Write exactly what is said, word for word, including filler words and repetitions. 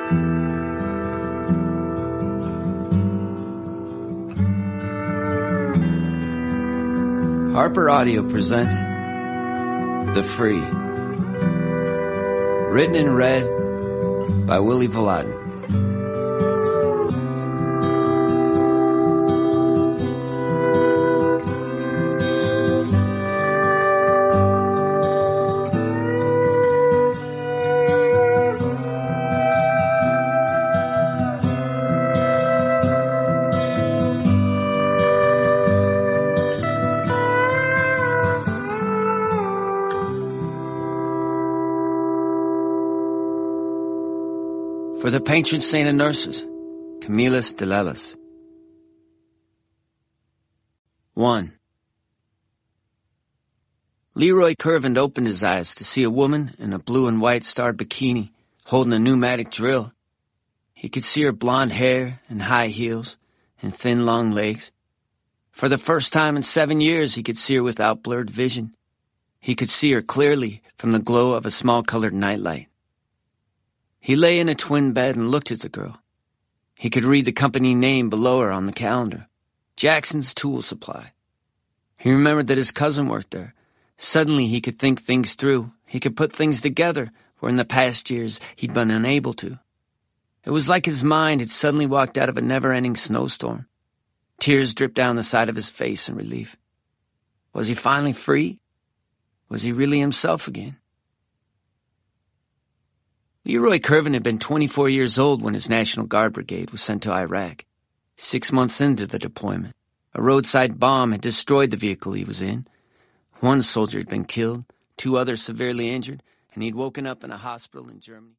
Harper Audio presents The Free. Written and read by Willie Vladen. For the patron saint of nurses, Camillus de Lellis. One. Leroy Curvin opened his eyes to see a woman in a blue and white starred bikini holding a pneumatic drill. He could see her blonde hair and high heels and thin long legs. For the first time in seven years, he could see her without blurred vision. He could see her clearly from the glow of a small colored nightlight. He lay in a twin bed and looked at the girl. He could read the company name below her on the calendar, Jackson's Tool Supply. He remembered that his cousin worked there. Suddenly he could think things through. He could put things together where in the past years he'd been unable to. It was like his mind had suddenly walked out of a never-ending snowstorm. Tears dripped down the side of his face in relief. Was he finally free? Was he really himself again? Leroy Curvin had been twenty-four years old when his National Guard brigade was sent to Iraq. Six months into the deployment, a roadside bomb had destroyed the vehicle he was in. One soldier had been killed, two others severely injured, and he'd woken up in a hospital in Germany.